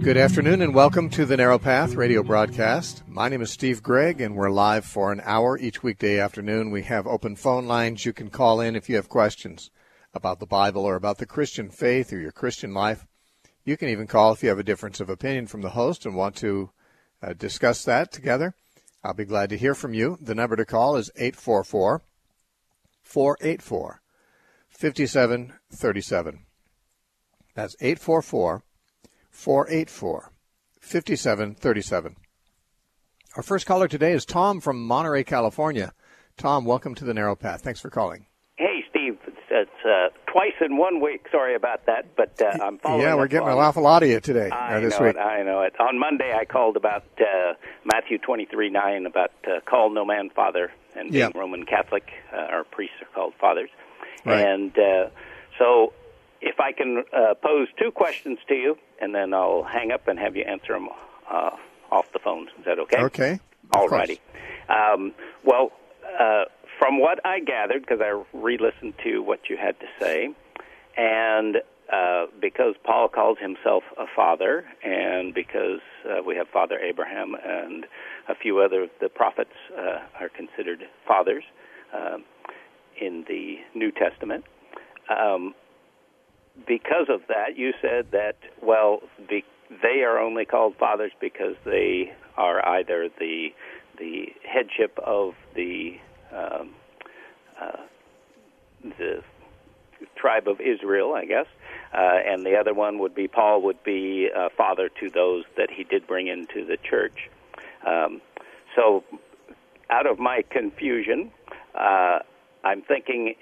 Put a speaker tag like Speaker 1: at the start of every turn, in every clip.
Speaker 1: Good afternoon and welcome to the Narrow Path radio broadcast. My name is Steve Gregg and we're live for an hour each weekday afternoon. We have open phone lines. You can call in if you have questions about the Bible or about the Christian faith or your Christian life. You can even call if you have a difference of opinion from the host and want to discuss that together. I'll be glad to hear from you. The number to call is 844-484-5737. That's 844-484-5737. Our first caller today is Tom from Monterey, California. Tom, welcome to the Narrow Path. Thanks for calling.
Speaker 2: Hey, Steve. It's twice in 1 week. Sorry about that, but I'm following.
Speaker 1: Yeah, we're getting an awful lot of you today.
Speaker 2: This week. I know it. On Monday, I called about Matthew 23:9 about call no man father, and being Roman Catholic, our priests are called fathers. Right. And so if I can pose two questions to you, and then I'll hang up and have you answer them off the phone. Is that okay?
Speaker 1: Okay.
Speaker 2: All righty. From what I gathered, because I re-listened to what you had to say, and because Paul calls himself a father, and because we have Father Abraham and a few other of the prophets are considered fathers in the New Testament, because of that, you said that, they are only called fathers because they are either the headship of the tribe of Israel, I guess, and the other one would be Paul would be a father to those that he did bring into the church. So out of my confusion, I'm thinking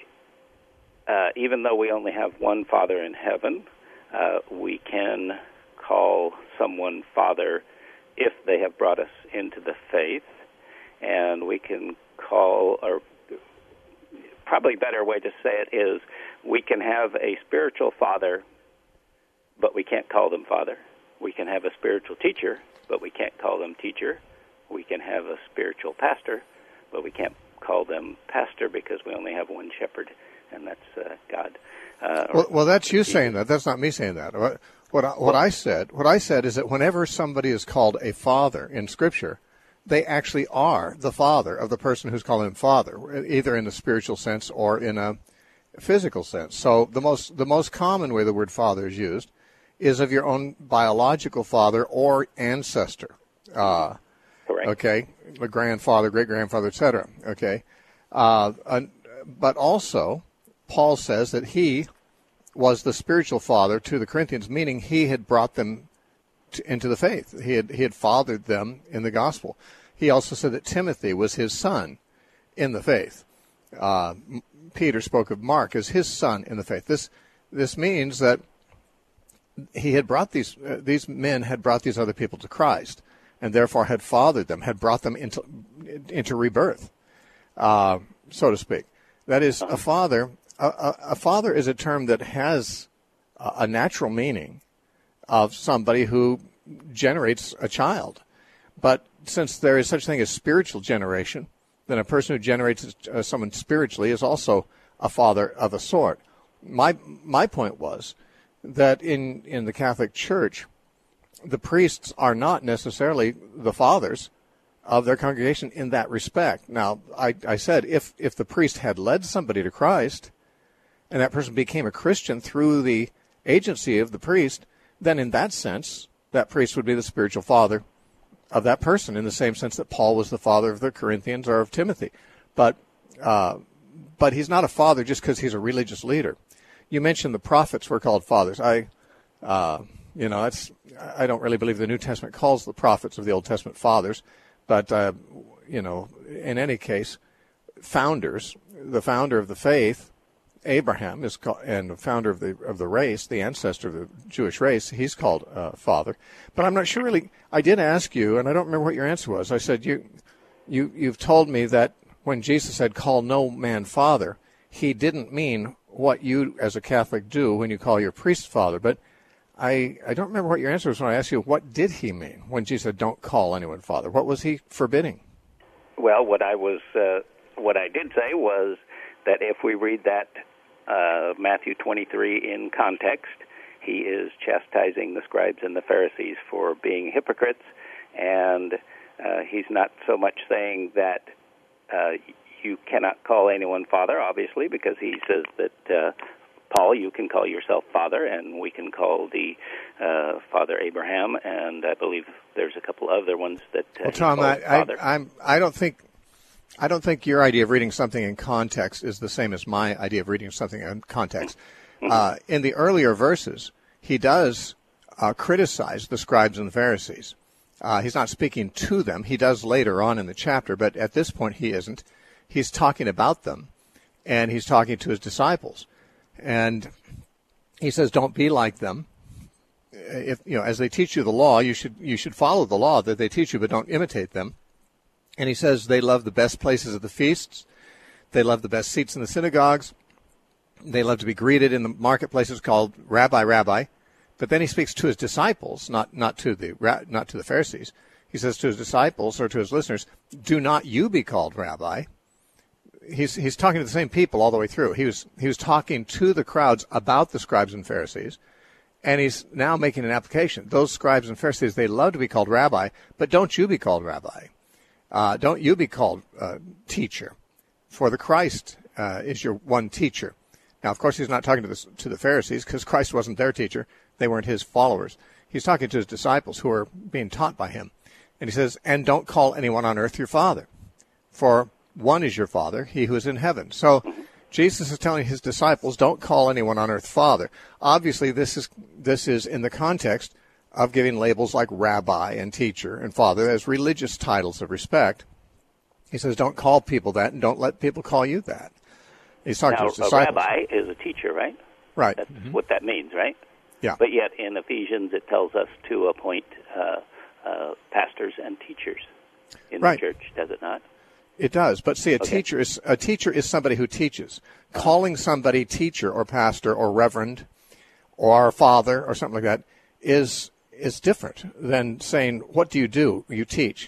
Speaker 2: even though we only have one Father in heaven, we can call someone Father if they have brought us into the faith, and we can call, or probably a better way to say it is, we can have a spiritual father, but we can't call them father. We can have a spiritual teacher, but we can't call them teacher. We can have a spiritual pastor, but we can't call them pastor because we only have one shepherd, and that's God.
Speaker 1: Well, that's you saying that. That's not me saying that. What I said is that whenever somebody is called a father in Scripture, they actually are the father of the person who's calling him father, either in a spiritual sense or in a physical sense. So the most common way the word father is used is of your own biological father or ancestor.
Speaker 2: Correct.
Speaker 1: Okay, the grandfather, great-grandfather, etc. Okay, but also Paul says that he was the spiritual father to the Corinthians, meaning he had brought them into the faith. He had fathered them in the gospel. He also said that Timothy was his son in the faith. Peter spoke of Mark as his son in the faith. This means that he had brought these men had brought these other people to Christ, and therefore had fathered them, had brought them into rebirth, so to speak. That is, a father. A father is a term that has a natural meaning of somebody who generates a child. But since there is such thing as spiritual generation, then a person who generates someone spiritually is also a father of a sort. My point was that in the Catholic Church, the priests are not necessarily the fathers of their congregation in that respect. Now, I said if the priest had led somebody to Christ, and that person became a Christian through the agency of the priest, then in that sense, that priest would be the spiritual father of that person, in the same sense that Paul was the father of the Corinthians or of Timothy. But he's not a father just because he's a religious leader. You mentioned the prophets were called fathers. I don't really believe the New Testament calls the prophets of the Old Testament fathers, but in any case, founders. The founder of the faith, Abraham, is called, and the founder of the race, the ancestor of the Jewish race, he's called father. But I'm not sure really. I did ask you, and I don't remember what your answer was. I said you've told me that when Jesus said, "Call no man father," he didn't mean what you as a Catholic do when you call your priest father. But I don't remember what your answer was when I asked you what did he mean when Jesus said, "Don't call anyone father." What was he forbidding?
Speaker 2: Well, what I did say was that if we read that Matthew 23 in context, he is chastising the scribes and the Pharisees for being hypocrites, and he's not so much saying that you cannot call anyone father, obviously, because he says that, Paul, you can call yourself father, and we can call the Father Abraham, and I believe there's a couple other ones that
Speaker 1: well, Tom, I don't think your idea of reading something in context is the same as my idea of reading something in context. In the earlier verses, he does criticize the scribes and the Pharisees. He's not speaking to them. He does later on in the chapter, but at this point he isn't. He's talking about them, and he's talking to his disciples. And he says, don't be like them. If as they teach you the law, you should follow the law that they teach you, but don't imitate them. And he says they love the best places at the feasts. They love the best seats in the synagogues. They love to be greeted in the marketplaces called Rabbi, Rabbi. But then he speaks to his disciples, not to the Pharisees. He says to his disciples or to his listeners, do not you be called Rabbi. He's talking to the same people all the way through. He was talking to the crowds about the scribes and Pharisees, and he's now making an application. Those scribes and Pharisees, they love to be called Rabbi, but don't you be called Rabbi. Don't you be called teacher, for the Christ is your one teacher. Now, of course, he's not talking to the Pharisees because Christ wasn't their teacher. They weren't his followers. He's talking to his disciples who are being taught by him. And he says, and don't call anyone on earth your father, for one is your Father, he who is in heaven. So Jesus is telling his disciples, don't call anyone on earth Father. Obviously, this is in the context of giving labels like Rabbi and Teacher and Father as religious titles of respect. He says, don't call people that, and don't let people call you that. He's talking to his disciples.
Speaker 2: A rabbi is a teacher, right?
Speaker 1: Right.
Speaker 2: That's what that means, right?
Speaker 1: Yeah.
Speaker 2: But yet in Ephesians it tells us to appoint pastors and teachers in the church, does it not?
Speaker 1: It does, but see, a teacher is somebody who teaches. Calling somebody teacher or pastor or reverend or father or something like that is different than saying, what do? You teach.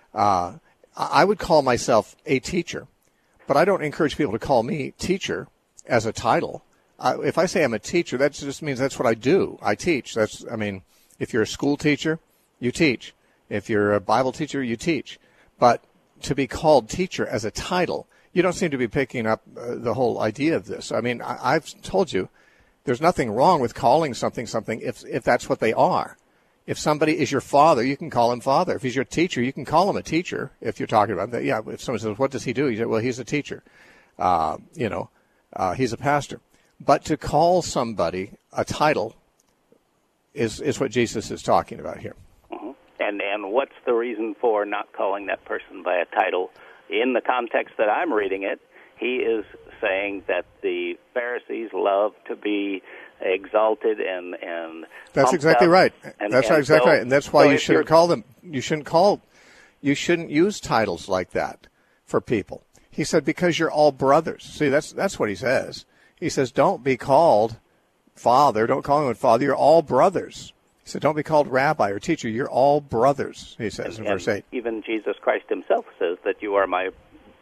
Speaker 1: I would call myself a teacher, but I don't encourage people to call me teacher as a title. If I say I'm a teacher, that just means that's what I do. I teach. If you're a school teacher, you teach. If you're a Bible teacher, you teach. But to be called teacher as a title, you don't seem to be picking up the whole idea of this. I've told you there's nothing wrong with calling something if that's what they are. If somebody is your father, you can call him father. If he's your teacher, you can call him a teacher if you're talking about that. Yeah, if someone says, what does he do? You say, well, he's a teacher. He's a pastor. But to call somebody a title is what Jesus is talking about here.
Speaker 2: And what's the reason for not calling that person by a title? In the context that I'm reading it, he is saying that the Pharisees love to be exalted and
Speaker 1: that's exactly right. That's exactly right, and that's why you shouldn't call them. You shouldn't use titles like that for people. He said because you're all brothers. See, that's what he says. He says don't be called father. Don't call anyone father. You're all brothers. He said, don't be called rabbi or teacher. You're all brothers, he says in verse 8.
Speaker 2: Even Jesus Christ himself says that you are my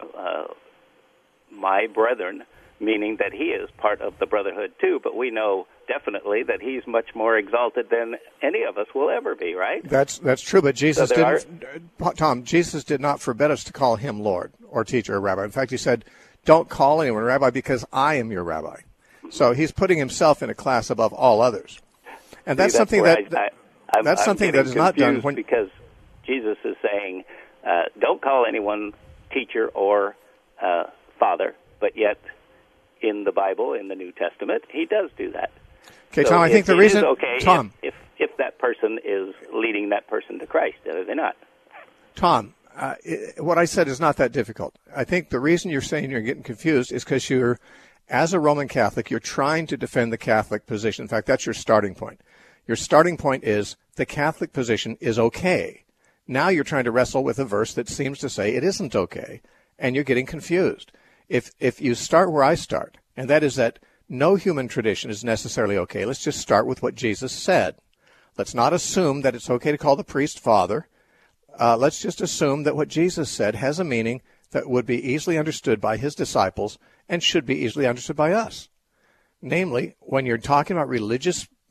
Speaker 2: brethren, meaning that he is part of the brotherhood too. But we know definitely that he's much more exalted than any of us will ever be, right?
Speaker 1: That's true, but Jesus Jesus did not forbid us to call him Lord or teacher or rabbi. In fact, he said, don't call anyone rabbi because I am your rabbi. So he's putting himself in a class above all others. And that's something that is not done
Speaker 2: because Jesus is saying, don't call anyone teacher or father, but yet in the Bible, in the New Testament, he does do that.
Speaker 1: Okay, so Tom, I think the reason...
Speaker 2: Okay, Tom, if that person is leading that person to Christ, are they not?
Speaker 1: Tom, what I said is not that difficult. I think the reason you're saying you're getting confused is because you're, as a Roman Catholic, you're trying to defend the Catholic position. In fact, that's your starting point. Your starting point is the Catholic position is okay. Now you're trying to wrestle with a verse that seems to say it isn't okay, and you're getting confused. If you start where I start, and that is that no human tradition is necessarily okay, let's just start with what Jesus said. Let's not assume that it's okay to call the priest father. Let's just assume that what Jesus said has a meaning that would be easily understood by his disciples and should be easily understood by us. Namely, when you're talking about religious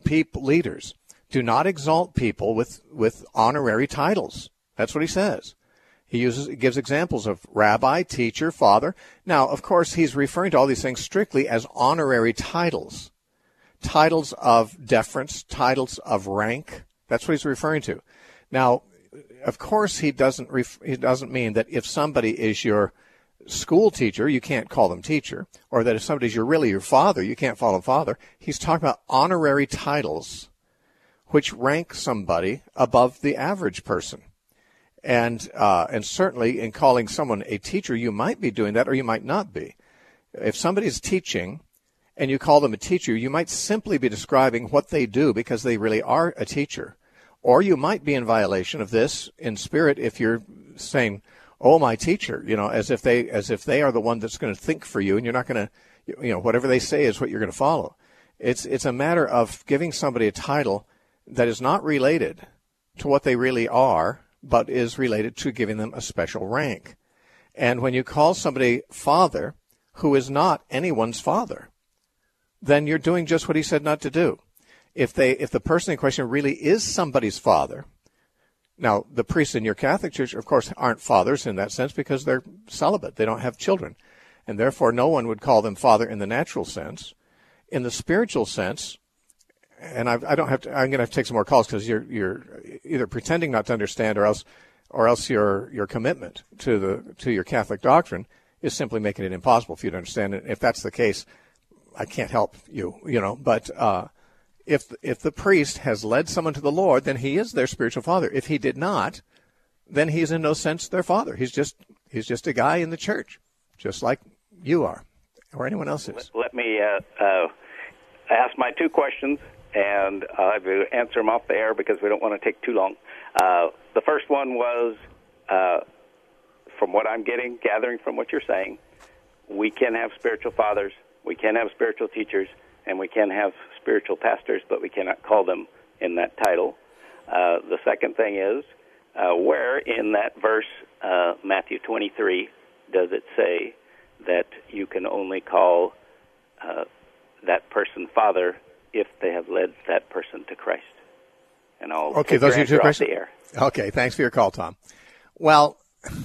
Speaker 1: leaders. Do not exalt people with honorary titles. That's what he says. He gives examples of rabbi, teacher, father. Now, of course, he's referring to all these things strictly as honorary titles. Titles of deference, titles of rank. That's what he's referring to. Now, of course, he doesn't mean that if somebody is your school teacher, you can't call them teacher, or that if somebody's really your father, you can't call them father. He's talking about honorary titles, which rank somebody above the average person. And certainly in calling someone a teacher, you might be doing that or you might not be. If somebody's teaching and you call them a teacher, you might simply be describing what they do because they really are a teacher. Or you might be in violation of this in spirit if you're saying, "Oh, my teacher," as if they are the one that's going to think for you, and you're not going to, whatever they say is what you're going to follow. It's a matter of giving somebody a title that is not related to what they really are, but is related to giving them a special rank. And when you call somebody father who is not anyone's father, then you're doing just what he said not to do. If the person in question really is somebody's father, now the priests in your Catholic Church, of course, aren't fathers in that sense because they're celibate. They don't have children. And therefore, no one would call them father in the natural sense. In the spiritual sense, and I'm going to have to take some more calls because you're either pretending not to understand or else your commitment to your Catholic doctrine is simply making it impossible for you to understand it. If that's the case, I can't help you, but if the priest has led someone to the Lord, then he is their spiritual father. If he did not, then he's in no sense their father. He's just a guy in the church, just like you are or anyone else is.
Speaker 2: Let me ask my two questions, and I will answer them off the air because we don't want to take too long. The first one was, from what I'm gathering from what you're saying, we can have spiritual fathers, we can have spiritual teachers, and we can have spiritual pastors, but we cannot call them in that title. The second thing is, where in that verse, Matthew 23, does it say that you can only call that person father if they have led that person to Christ? And I'll
Speaker 1: okay, those are your two questions.
Speaker 2: Okay,
Speaker 1: thanks for your call, Tom. Well,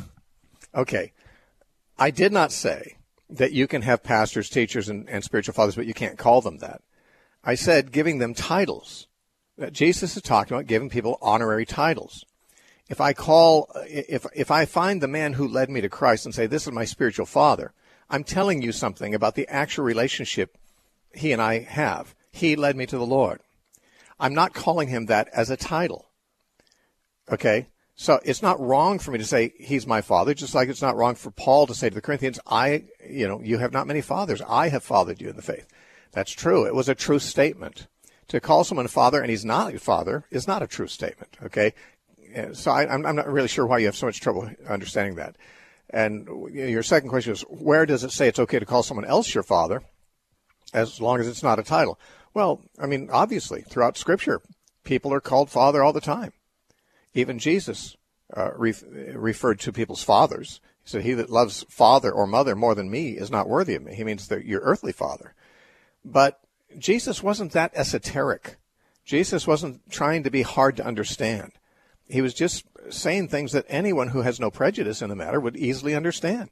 Speaker 1: okay, I did not say that you can have pastors, teachers, and spiritual fathers, but you can't call them that. I said giving them titles. That Jesus is talking about giving people honorary titles. If I find the man who led me to Christ and say, "This is my spiritual father," I'm telling you something about the actual relationship he and I have. He led me to the Lord. I'm not calling him that as a title. Okay? So it's not wrong for me to say he's my father, just like it's not wrong for Paul to say to the Corinthians, you have not many fathers. I have fathered you in the faith. That's true. It was a true statement. To call someone father and he's not a father is not a true statement. Okay? So I'm not really sure why you have so much trouble understanding that. And your second question is, where does it say it's okay to call someone else your father as long as it's not a title? Well, I mean, obviously, throughout Scripture, people are called father all the time. Even Jesus referred to people's fathers. He said, "He that loves father or mother more than me is not worthy of me." He means that your earthly father. But Jesus wasn't that esoteric. Jesus wasn't trying to be hard to understand. He was just saying things that anyone who has no prejudice in the matter would easily understand.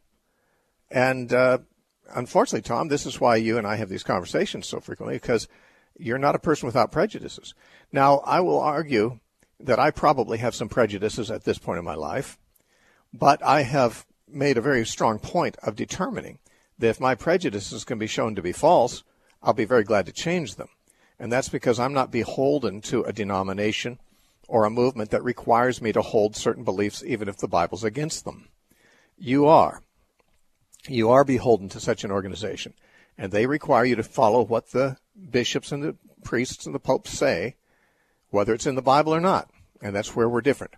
Speaker 1: And unfortunately, Tom, this is why you and I have these conversations so frequently, because you're not a person without prejudices. Now, I will argue that I probably have some prejudices at this point in my life, but I have made a very strong point of determining that if my prejudices can be shown to be false, I'll be very glad to change them. And that's because I'm not beholden to a denomination or a movement that requires me to hold certain beliefs even if the Bible's against them. You are. You are beholden to such an organization, and they require you to follow what the bishops and the priests and the popes say, whether it's in the Bible or not, and that's where we're different.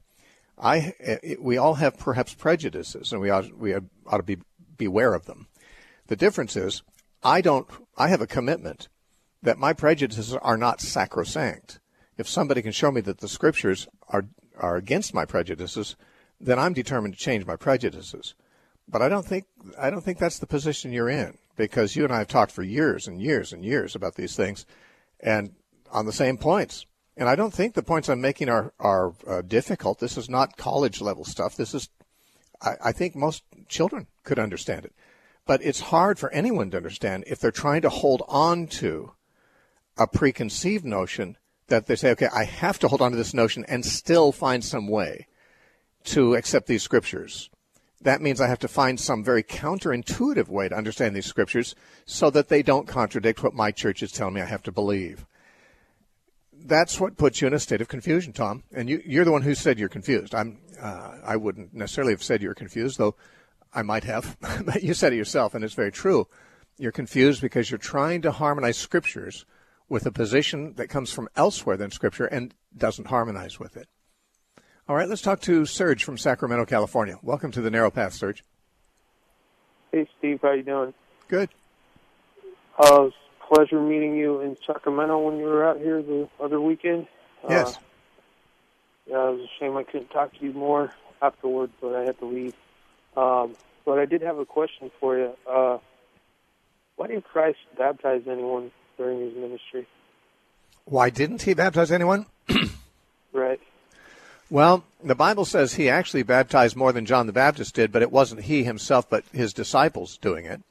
Speaker 1: We all have perhaps prejudices, and we ought to beware of them. The difference is, I have a commitment that my prejudices are not sacrosanct. If somebody can show me that the Scriptures are against my prejudices, then I'm determined to change my prejudices. But I don't think that's the position you're in, because you and I have talked for years and years and years about these things, and on the same points. And I don't think the points I'm making are difficult. This is not college-level stuff. This is, I think most children could understand it. But it's hard for anyone to understand if they're trying to hold on to a preconceived notion that they say, okay, I have to hold on to this notion and still find some way to accept these scriptures. That means I have to find some very counterintuitive way to understand these scriptures so that they don't contradict what my church is telling me I have to believe. That's what puts you in a state of confusion, Tom. And you're the one who said you're confused. I wouldn't necessarily have said you were confused, though I might have. But you said it yourself, and it's very true. You're confused because you're trying to harmonize scriptures with a position that comes from elsewhere than Scripture and doesn't harmonize with it. All right, let's talk to Serge from Sacramento, California. Welcome to the Narrow Path, Serge.
Speaker 3: Hey, Steve. How you doing?
Speaker 1: Good.
Speaker 3: It was a pleasure meeting you in Sacramento when you were out here the other weekend.
Speaker 1: Yes.
Speaker 3: Yeah, it was a shame I couldn't talk to you more afterward, but I had to leave. But I did have a question for you. Why didn't Christ baptize anyone during his ministry?
Speaker 1: Why didn't he baptize anyone?
Speaker 3: Right.
Speaker 1: Well, the Bible says he actually baptized more than John the Baptist did, but it wasn't he himself, but his disciples doing it.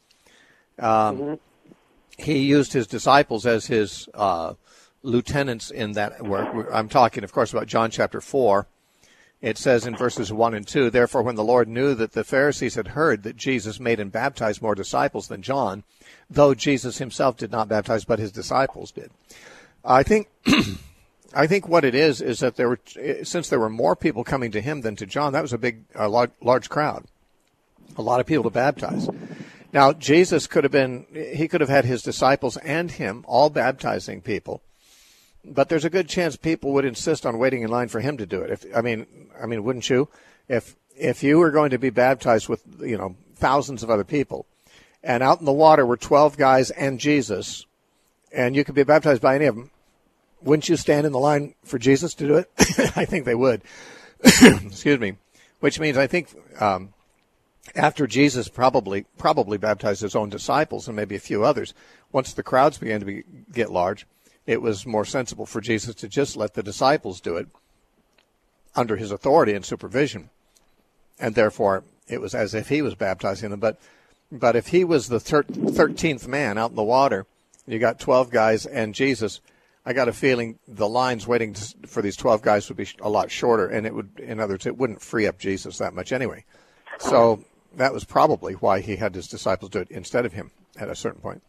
Speaker 1: He used his disciples as his lieutenants in that work. I'm talking, of course, about John chapter 4. It says in verses 1 and 2, "Therefore, when the Lord knew that the Pharisees had heard that Jesus made and baptized more disciples than John, though Jesus himself did not baptize, but his disciples did." I think what it is that since there were more people coming to him than to John, that was a large crowd, a lot of people to baptize. Now, Jesus could have had his disciples and him all baptizing people, but there's a good chance people would insist on waiting in line for him to do it. I mean, wouldn't you? If you were going to be baptized with, thousands of other people, and out in the water were 12 guys and Jesus, and you could be baptized by any of them, wouldn't you stand in the line for Jesus to do it? I think they would. Excuse me. Which means I think after Jesus probably baptized his own disciples and maybe a few others, once the crowds began to get large, it was more sensible for Jesus to just let the disciples do it under his authority and supervision. And therefore, it was as if he was baptizing them. But if he was the 13th man out in the water, you got 12 guys and Jesus, I got a feeling the lines waiting for these 12 guys would be a lot shorter, and in other words, it wouldn't free up Jesus that much anyway. So that was probably why he had his disciples do it instead of him at a certain point.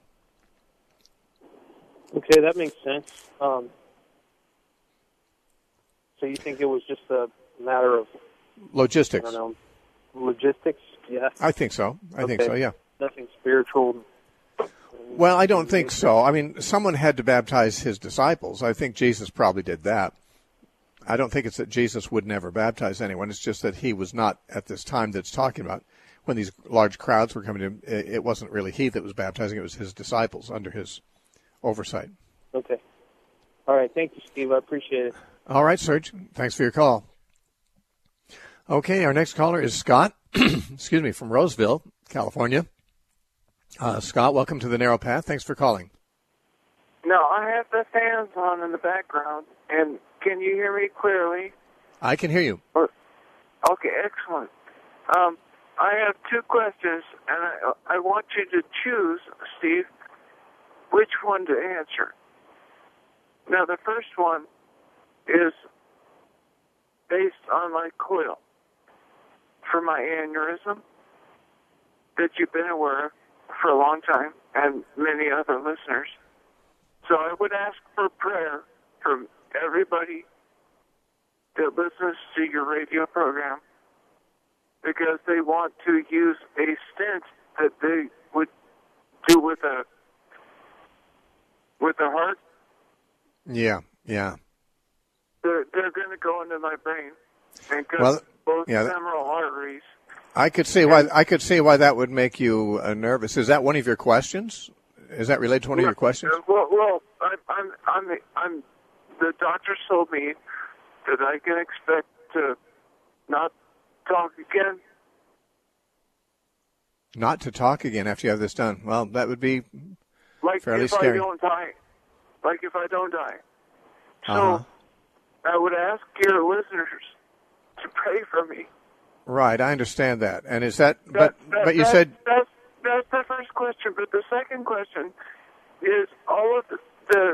Speaker 3: Okay, that makes sense. So you think it was just a matter of
Speaker 1: logistics?
Speaker 3: I don't know, logistics? Yeah.
Speaker 1: I think so. I think so. Yeah.
Speaker 3: Nothing spiritual.
Speaker 1: Well, I don't think so. I mean, someone had to baptize his disciples. I think Jesus probably did that. I don't think it's that Jesus would never baptize anyone. It's just that he was not at this time that's talking about. When these large crowds were coming to him, it wasn't really he that was baptizing. It was his disciples under his oversight.
Speaker 3: Okay. All right. Thank you, Steve. I appreciate it.
Speaker 1: All right, Serge. Thanks for your call. Okay, our next caller is Scott, excuse me, from Roseville, California. Scott, welcome to the Narrow Path. Thanks for calling.
Speaker 4: No, I have the fans on in the background, and can you hear me clearly?
Speaker 1: I can hear you.
Speaker 4: Okay, excellent. I have two questions, and I want you to choose, Steve, which one to answer. Now, the first one is based on my coil for my aneurysm that you've been aware of for a long time, and many other listeners. So I would ask for prayer from everybody that listens to your radio program, because they want to use a stent that they would do with a heart.
Speaker 1: Yeah.
Speaker 4: They're going to go into my brain and cut both femoral arteries.
Speaker 1: I could see why that would make you nervous. Is that one of your questions? Is that related to one of your questions?
Speaker 4: Well, I'm the doctor told me that I can expect to not talk again.
Speaker 1: Not to talk again after you have this done. Well, that would be fairly scary.
Speaker 4: Like if I don't die. So I would ask your listeners to pray for me.
Speaker 1: Right, I understand that. And is that, but you said...
Speaker 4: That's the first question, but the second question is all of the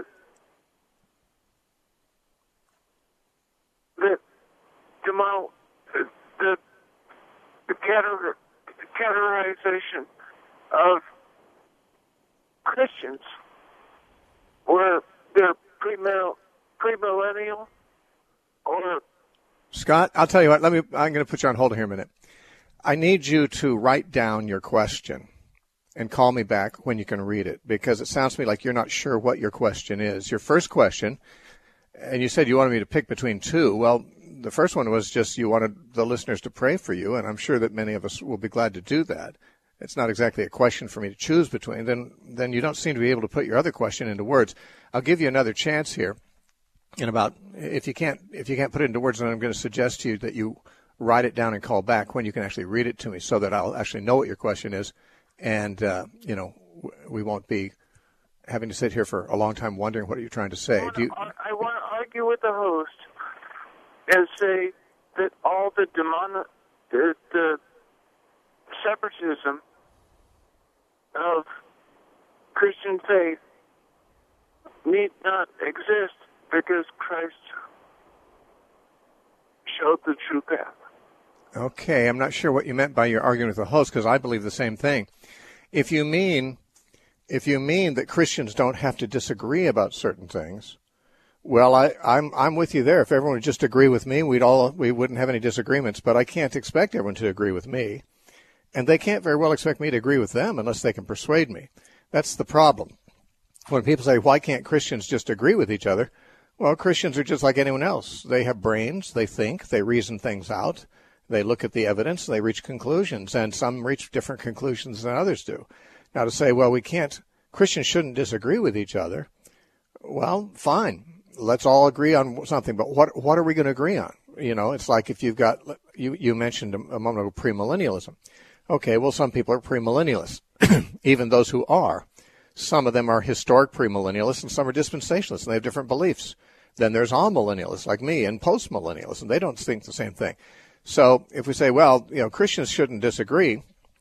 Speaker 4: categorization of Christians, where they're premillennial or...
Speaker 1: Scott, I'll tell you what, I'm going to put you on hold here a minute. I need you to write down your question and call me back when you can read it, because it sounds to me like you're not sure what your question is. Your first question, and you said you wanted me to pick between two. Well, the first one was just you wanted the listeners to pray for you, and I'm sure that many of us will be glad to do that. It's not exactly a question for me to choose between. Then you don't seem to be able to put your other question into words. I'll give you another chance here. And if you can't put it into words, then I'm going to suggest to you that you write it down and call back when you can actually read it to me, so that I'll actually know what your question is, and we won't be having to sit here for a long time wondering what you're trying to say.
Speaker 4: I want to argue with the host and say that all the separatism of Christian faith need not exist, because Christ showed the true path.
Speaker 1: Okay, I'm not sure what you meant by your arguing with the host, because I believe the same thing. If you mean that Christians don't have to disagree about certain things, well, I'm with you there. If everyone would just agree with me, we wouldn't have any disagreements. But I can't expect everyone to agree with me, and they can't very well expect me to agree with them unless they can persuade me. That's the problem. When people say, why can't Christians just agree with each other? Well, Christians are just like anyone else. They have brains, they think, they reason things out, they look at the evidence, they reach conclusions, and some reach different conclusions than others do. Now, to say, well, Christians shouldn't disagree with each other, well, fine. Let's all agree on something, but what are we going to agree on? It's like if you've got, you mentioned a moment ago premillennialism. Okay, well, some people are premillennialists, even those who are. Some of them are historic premillennialists, and some are dispensationalists, and they have different beliefs. Then there's all-millennialists like me and post-millennialists, and they don't think the same thing. So if we say, well, Christians shouldn't disagree,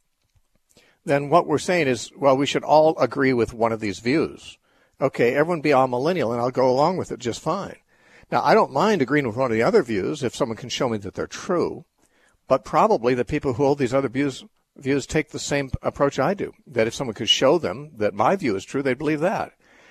Speaker 1: then what we're saying is, well, we should all agree with one of these views. Okay, everyone be all-millennial, and I'll go along with it just fine. Now, I don't mind agreeing with one of the other views if someone can show me that they're true, but probably the people who hold these other views take the same approach I do, that if someone could show them that my view is true, they'd believe that.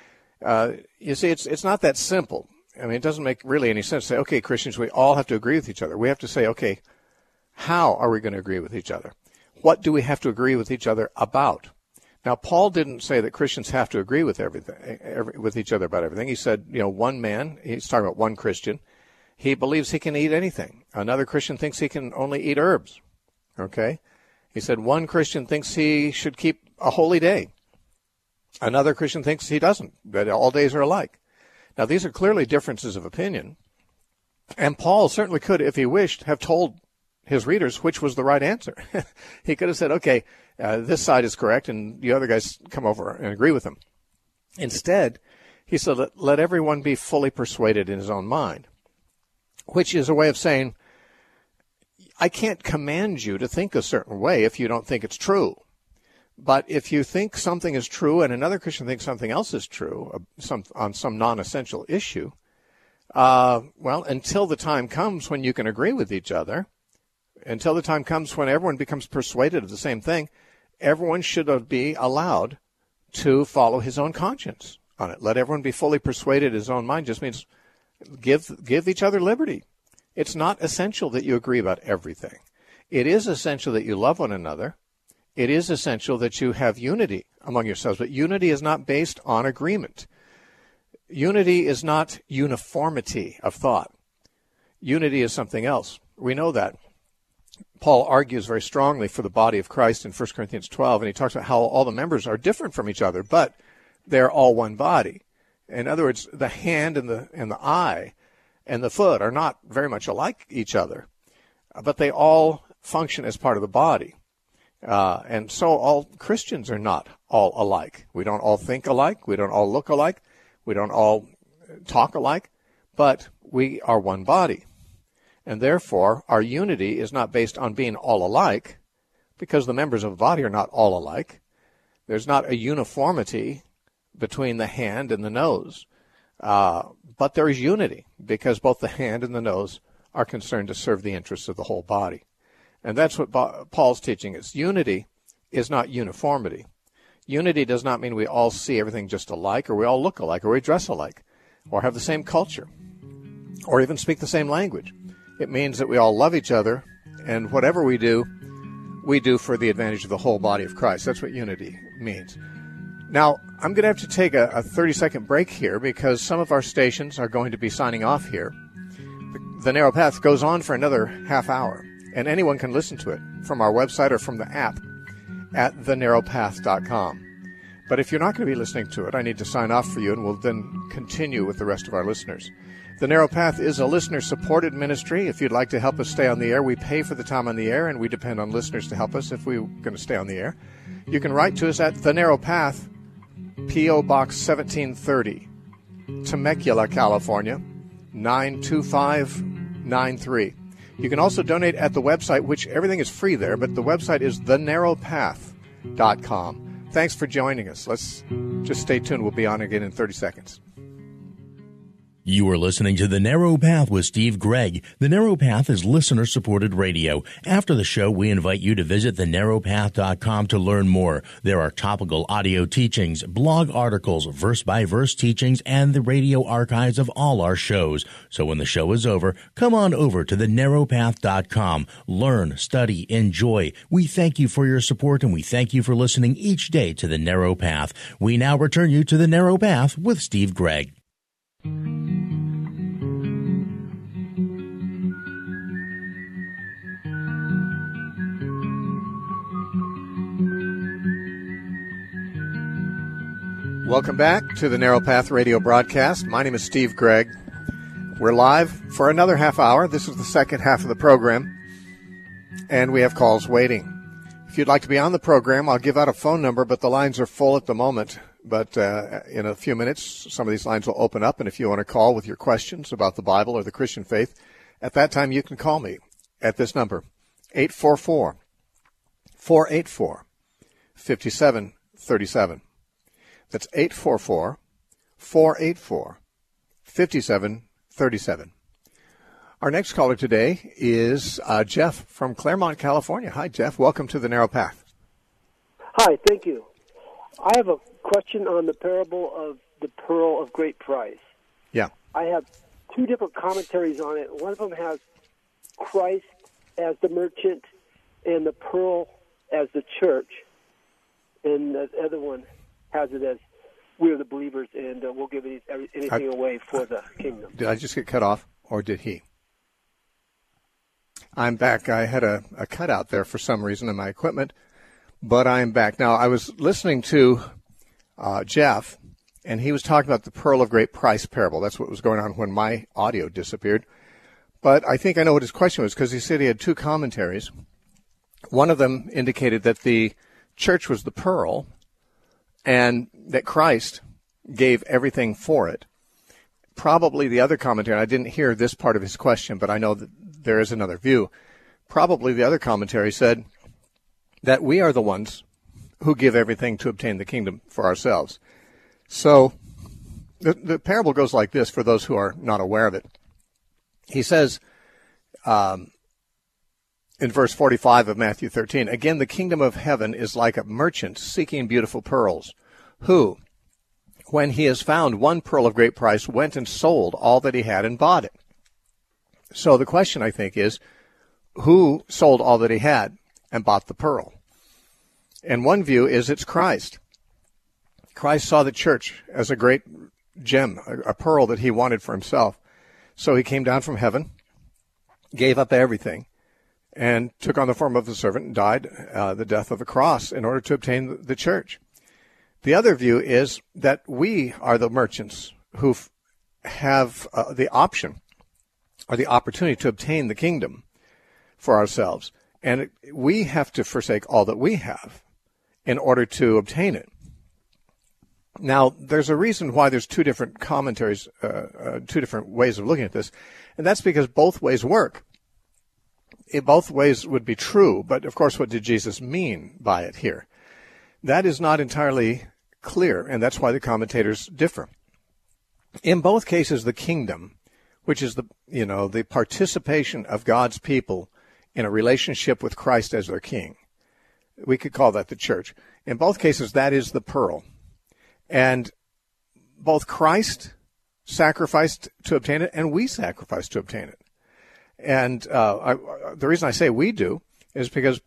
Speaker 1: You see, it's not that simple. I mean, it doesn't make really any sense to say, okay, Christians, we all have to agree with each other. We have to say, okay, how are we going to agree with each other? What do we have to agree with each other about? Now, Paul didn't say that Christians have to agree with with each other about everything. He said, one man, he's talking about one Christian, he believes he can eat anything. Another Christian thinks he can only eat herbs. Okay? He said one Christian thinks he should keep a holy day. Another Christian thinks he doesn't, that all days are alike. Now, these are clearly differences of opinion, and Paul certainly could, if he wished, have told his readers which was the right answer. He could have said, okay, this side is correct, and the other guys come over and agree with him. Instead, he said, let everyone be fully persuaded in his own mind, which is a way of saying, I can't command you to think a certain way if you don't think it's true. But if you think something is true and another Christian thinks something else is true on some non-essential issue, well, until the time comes when you can agree with each other, until the time comes when everyone becomes persuaded of the same thing, everyone should be allowed to follow his own conscience on it. Let everyone be fully persuaded in his own mind just means give each other liberty. It's not essential that you agree about everything. It is essential that you love one another. It is essential that you have unity among yourselves, but unity is not based on agreement. Unity is not uniformity of thought. Unity is something else. We know that. Paul argues very strongly for the body of Christ in 1 Corinthians 12, and he talks about how all the members are different from each other, but they're all one body. In other words, the hand and the eye and the foot are not very much alike each other, but they all function as part of the body. And so all Christians are not all alike. We don't all think alike. We don't all look alike. We don't all talk alike. but we are one body. And therefore, our unity is not based on being all alike, because the members of the body are not all alike. There's not a uniformity between the hand and the nose. But there is unity, because both the hand and the nose are concerned to serve the interests of the whole body. And that's what Paul's teaching is. Unity is not uniformity. Unity does not mean we all see everything just alike, or we all look alike, or we dress alike, or have the same culture, or even speak the same language. It means that we all love each other, and whatever we do for the advantage of the whole body of Christ. That's what unity means. Now, I'm going to have to take a 30-second break here, because some of our stations are going to be signing off here. The Narrow Path goes on for another half hour, and anyone can listen to it from our website or from the app at thenarrowpath.com. But if you're not going to be listening to it, I need to sign off for you, and we'll then continue with the rest of our listeners. The Narrow Path is a listener-supported ministry. If you'd like to help us stay on the air, we pay for the time on the air, and we depend on listeners to help us if we're going to stay on the air. You can write to us at The Narrow Path, P.O. Box 1730, Temecula, California, 92593. You can also donate at the website, which everything is free there, but the website is thenarrowpath.com. Thanks for joining us. Let's just stay tuned. We'll be on again in 30 seconds.
Speaker 5: You are listening to The Narrow Path with Steve Gregg. The Narrow Path is listener-supported radio. After the show, we invite you to visit thenarrowpath.com to learn more. There are topical audio teachings, blog articles, verse-by-verse teachings, and the radio archives of all our shows. So when the show is over, come on over to thenarrowpath.com. Learn, study, enjoy. We thank you for your support, and we thank you for listening each day to The Narrow Path. We now return you to The Narrow Path with Steve Gregg.
Speaker 1: Welcome back to the Narrow Path radio broadcast. My name is Steve Gregg. We're live for another half hour. This is the second half of the program, and we have calls waiting. If you'd like to be on the program, I'll give out a phone number, but the lines are full at the moment. But in a few minutes, some of these lines will open up, and if you want to call with your questions about the Bible or the Christian faith, at that time you can call me at this number, 844-484-5737. That's 844-484-5737. Our next caller today is Jeff from Claremont, California. Hi, Jeff. Welcome to the Narrow Path.
Speaker 6: Hi, thank you. I have a question on the parable of the pearl of great price.
Speaker 1: Yeah.
Speaker 6: I have two different commentaries on it. One of them has Christ as the merchant and the pearl as the church. And the other one has it as we're the believers and we'll give anything away for the kingdom.
Speaker 1: Did I just get cut off, or did he? I'm back. I had a cutout there for some reason in my equipment, but I'm back. Now, I was listening to Jeff, and he was talking about the pearl of great price parable. That's what was going on when my audio disappeared. But I think I know what his question was, because he said he had two commentaries. One of them indicated that the church was the pearl, and that Christ gave everything for it. Probably the other commentary, I didn't hear this part of his question, but I know that there is another view. Probably the other commentary said that we are the ones who give everything to obtain the kingdom for ourselves. So the parable goes like this for those who are not aware of it. He says in verse 45 of Matthew 13, again, the kingdom of heaven is like a merchant seeking beautiful pearls, who, when he has found one pearl of great price, went and sold all that he had and bought it. So the question, I think, is, who sold all that he had and bought the pearl? And one view is it's Christ. Christ saw the church as a great gem, a pearl that he wanted for himself. So he came down from heaven, gave up everything, and took on the form of a servant and died the death of the cross in order to obtain the church. The other view is that we are the merchants who have the option or the opportunity to obtain the kingdom for ourselves. And we have to forsake all that we have in order to obtain it. Now, there's a reason why there's two different commentaries, two different ways of looking at this, and that's because both ways work. Both ways would be true, but of course, what did Jesus mean by it here? That is not entirely clear, and that's why the commentators differ. In both cases, the kingdom, which is the participation of God's people in a relationship with Christ as their king. We could call that the church. In both cases, that is the pearl. And both Christ sacrificed to obtain it, and we sacrificed to obtain it. And the reason I say we do is because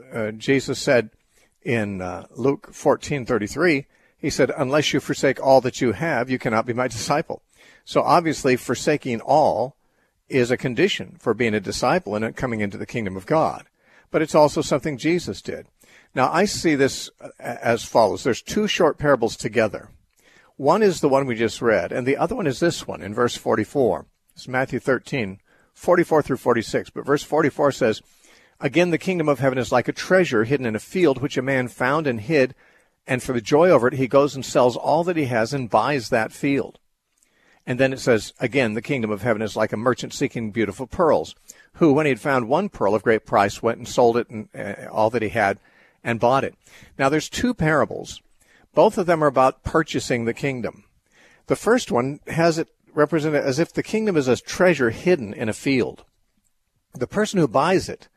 Speaker 1: Jesus said in Luke 14:33, he said, "Unless you forsake all that you have, you cannot be my disciple." So obviously, forsaking all is a condition for being a disciple and coming into the kingdom of God. But it's also something Jesus did. Now, I see this as follows. There's two short parables together. One is the one we just read, and the other one is this one in verse 44. It's Matthew 13, 44 through 46. But verse 44 says, "Again, the kingdom of heaven is like a treasure hidden in a field, which a man found and hid, and for the joy over it, he goes and sells all that he has and buys that field." And then it says, "Again, the kingdom of heaven is like a merchant seeking beautiful pearls, who, when he had found one pearl of great price, went and sold it and all that he had and bought it." Now, there's two parables. Both of them are about purchasing the kingdom. The first one has it represented as if the kingdom is a treasure hidden in a field. The person who buys it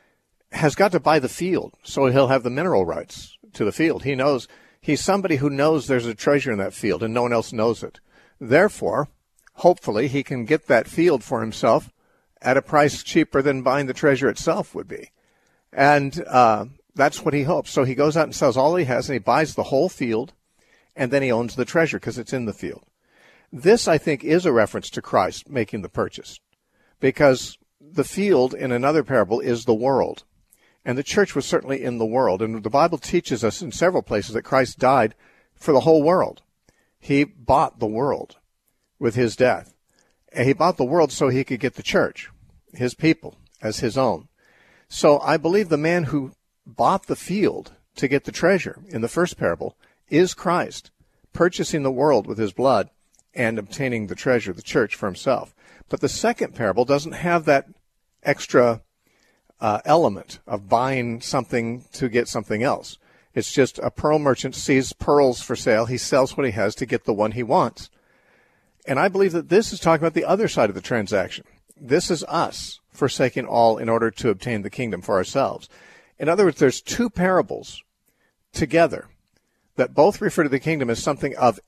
Speaker 1: has got to buy the field, so he'll have the mineral rights to the field. He's somebody who knows there's a treasure in that field, and no one else knows it. Therefore, hopefully, he can get that field for himself at a price cheaper than buying the treasure itself would be. And that's what he hopes. So he goes out and sells all he has, and he buys the whole field, and then he owns the treasure because it's in the field. This, I think, is a reference to Christ making the purchase, because the field in another parable is the world, and the church was certainly in the world. And the Bible teaches us in several places that Christ died for the whole world. He bought the world with his death. And he bought the world so he could get the church, his people, as his own. So I believe the man who bought the field to get the treasure in the first parable is Christ, purchasing the world with his blood and obtaining the treasure, the church, for himself. But the second parable doesn't have that extra element of buying something to get something else. It's just a pearl merchant sees pearls for sale. He sells what he has to get the one he wants. And I believe that this is talking about the other side of the transaction. This is us forsaking all in order to obtain the kingdom for ourselves. In other words, there's two parables together that both refer to the kingdom as something of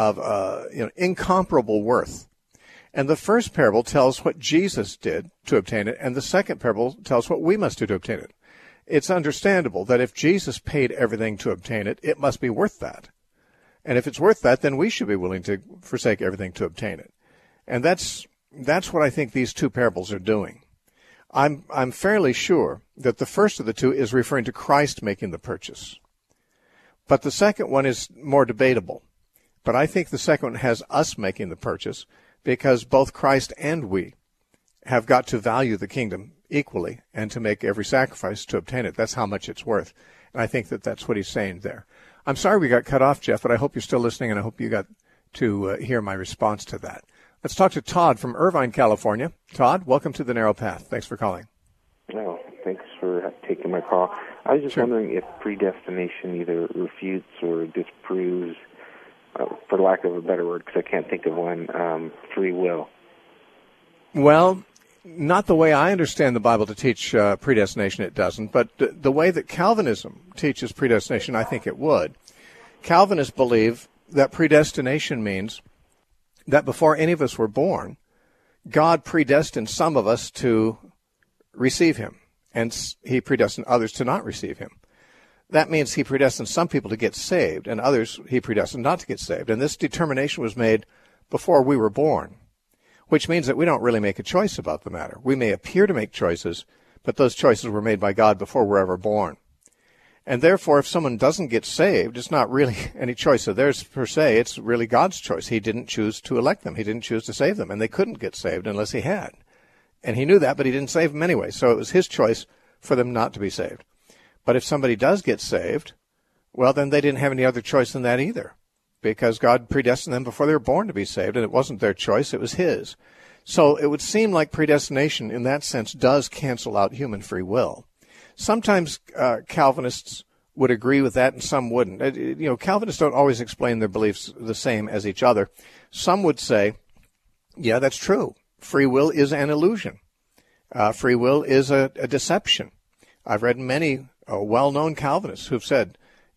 Speaker 1: incomparable worth. And the first parable tells what Jesus did to obtain it, and the second parable tells what we must do to obtain it. It's understandable that if Jesus paid everything to obtain it, it must be worth that. And if it's worth that, then we should be willing to forsake everything to obtain it. And that's what I think these two parables are doing. I'm fairly sure that the first of the two is referring to Christ making the purchase. But the second one is more debatable. But I think the second one has us making the purchase, because both Christ and we have got to value the kingdom equally and to make every sacrifice to obtain it. That's how much it's worth. And I think that that's what he's saying there. I'm sorry we got cut off, Jeff, but I hope you're still listening, and I hope you got to hear my response to that. Let's talk to Todd from Irvine, California. Todd, welcome to The Narrow Path. Thanks for calling.
Speaker 7: Oh, thanks for taking my call. I was just wondering if predestination either refutes or disproves, for lack of a better word, because I can't think of one, free will.
Speaker 1: Well, not the way I understand the Bible to teach predestination, it doesn't. But the way that Calvinism teaches predestination, I think it would. Calvinists believe that predestination means that before any of us were born, God predestined some of us to receive him, and he predestined others to not receive him. That means he predestined some people to get saved, and others he predestined not to get saved. And this determination was made before we were born, which means that we don't really make a choice about the matter. We may appear to make choices, but those choices were made by God before we're ever born. And therefore, if someone doesn't get saved, it's not really any choice of theirs per se. It's really God's choice. He didn't choose to elect them. He didn't choose to save them, and they couldn't get saved unless he had. And he knew that, but he didn't save them anyway. So it was his choice for them not to be saved. But if somebody does get saved, well, then they didn't have any other choice than that either. because God predestined them before they were born to be saved, and it wasn't their choice, it was his. So it would seem like predestination in that sense does cancel out human free will. Sometimes Calvinists would agree with that and some wouldn't. Calvinists don't always explain their beliefs the same as each other. Some would say, yeah, that's true. Free will is an illusion. Free will is a deception. I've read many well-known Calvinists who've said,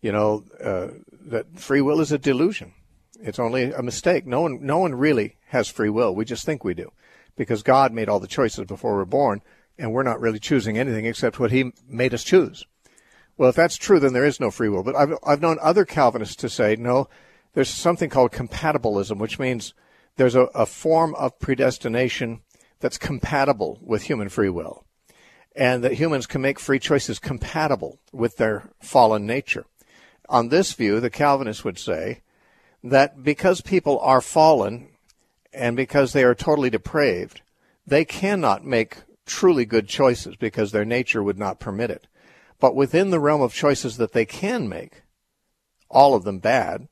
Speaker 1: that free will is a delusion. It's only a mistake. No one really has free will. We just think we do, because God made all the choices before we're born, and we're not really choosing anything except what he made us choose. Well, if that's true, then there is no free will. But I've known other Calvinists to say, no, there's something called compatibilism, which means there's a form of predestination that's compatible with human free will, and that humans can make free choices compatible with their fallen nature. On this view, the Calvinists would say that because people are fallen and because they are totally depraved, they cannot make truly good choices because their nature would not permit it. But within the realm of choices that they can make, all of them bad,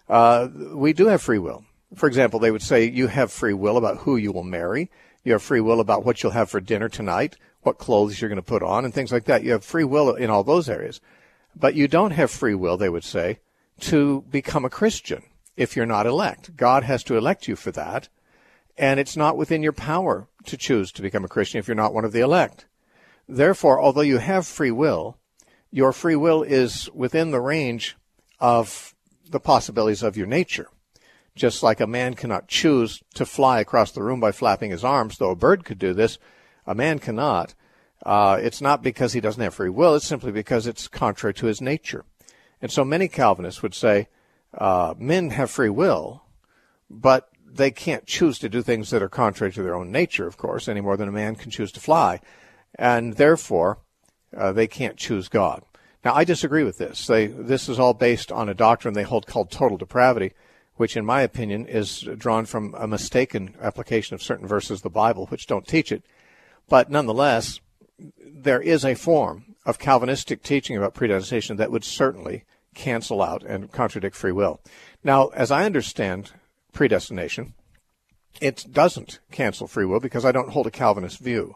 Speaker 1: we do have free will. For example, they would say you have free will about who you will marry. You have free will about what you'll have for dinner tonight, what clothes you're going to put on, and things like that. You have free will in all those areas. But you don't have free will, they would say, to become a Christian if you're not elect. God has to elect you for that, and it's not within your power to choose to become a Christian if you're not one of the elect. Therefore, although you have free will, your free will is within the range of the possibilities of your nature. Just like a man cannot choose to fly across the room by flapping his arms, though a bird could do this, a man cannot. It's not because he doesn't have free will, it's simply because it's contrary to his nature. And so many Calvinists would say men have free will, but they can't choose to do things that are contrary to their own nature, of course, any more than a man can choose to fly. And therefore, they can't choose God. Now, I disagree with this. This is all based on a doctrine they hold called total depravity, which in my opinion is drawn from a mistaken application of certain verses of the Bible, which don't teach it. But nonetheless, there is a form of Calvinistic teaching about predestination that would certainly cancel out and contradict free will. Now, as I understand predestination, it doesn't cancel free will because I don't hold a Calvinist view.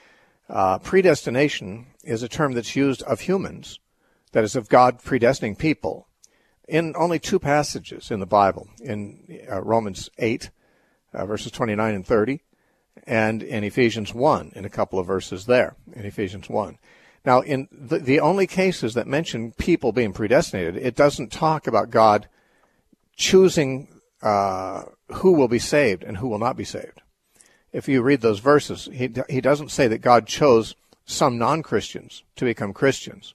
Speaker 1: Predestination is a term that's used of humans, that is, of God predestining people, in only two passages in the Bible, in Romans 8, verses 29 and 30, and in Ephesians 1, in a couple of verses there, in Ephesians 1. Now, in the only cases that mention people being predestinated, it doesn't talk about God choosing who will be saved and who will not be saved. If you read those verses, he doesn't say that God chose some non-Christians to become Christians.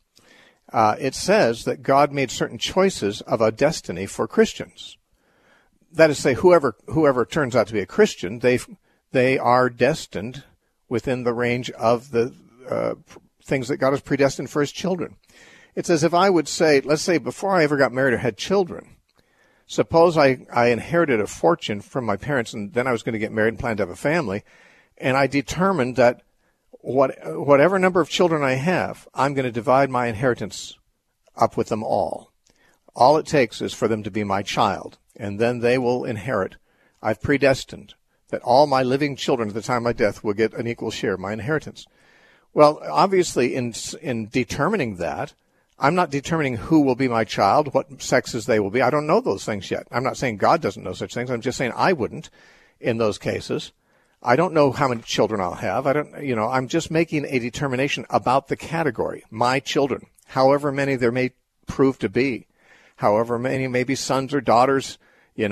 Speaker 1: It says that God made certain choices of a destiny for Christians. That is to say, whoever turns out to be a Christian, they are destined within the range of the things that God has predestined for his children. It's as if I would say, let's say before I ever got married or had children, suppose I inherited a fortune from my parents and then I was going to get married and plan to have a family, and I determined that whatever number of children I have, I'm going to divide my inheritance up with them all. All it takes is for them to be my child, and then they will inherit. I've predestined that all my living children at the time of my death will get an equal share of my inheritance. Well, obviously, in determining that, I'm not determining who will be my child, what sexes they will be. I don't know those things yet. I'm not saying God doesn't know such things. I'm just saying I wouldn't in those cases. I don't know how many children I'll have. I'm just making a determination about the category, my children, however many there may prove to be, however many may be sons or daughters, it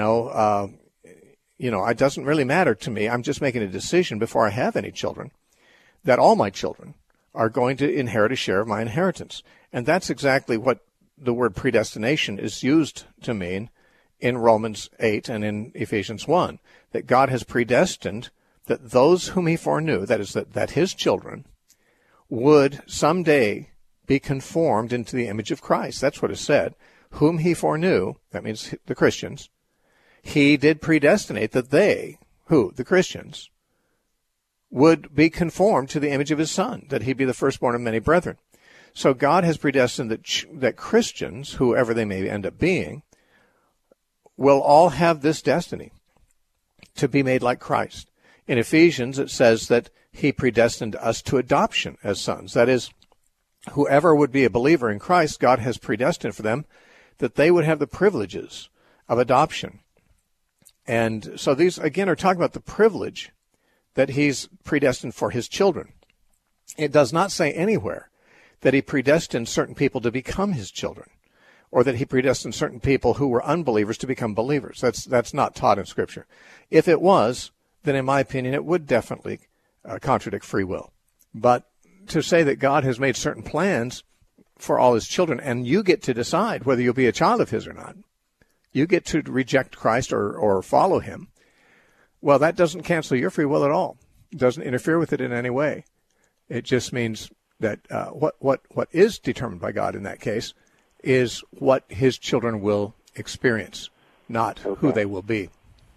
Speaker 1: doesn't really matter to me. I'm just making a decision before I have any children that all my children are going to inherit a share of my inheritance. And that's exactly what the word predestination is used to mean in Romans 8 and in Ephesians 1, that God has predestined that those whom he foreknew, that is, that his children, would someday be conformed into the image of Christ. That's what is said. Whom he foreknew, that means the Christians, he did predestinate that they, who? The Christians, would be conformed to the image of his Son, that he'd be the firstborn of many brethren. So God has predestined that Christians, whoever they may end up being, will all have this destiny, to be made like Christ. In Ephesians, it says that he predestined us to adoption as sons. That is, whoever would be a believer in Christ, God has predestined for them that they would have the privileges of adoption. And so these, again, are talking about the privilege that he's predestined for his children. It does not say anywhere that he predestined certain people to become his children, or that he predestined certain people who were unbelievers to become believers. That's not taught in Scripture. If it was, then in my opinion, it would definitely contradict free will. But to say that God has made certain plans for all his children, and you get to decide whether you'll be a child of his or not, you get to reject Christ or follow him, well, that doesn't cancel your free will at all. It doesn't interfere with it in any way. It just means that what is determined by God in that case is what his children will experience, not who they will be.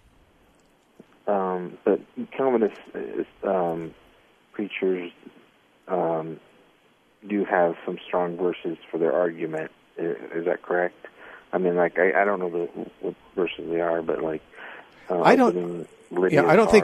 Speaker 7: But Calvinist preachers do have some strong verses for their argument. Is that correct? I mean, like, I don't know what verses they are, but like,
Speaker 1: I don't. Yeah, I don't think.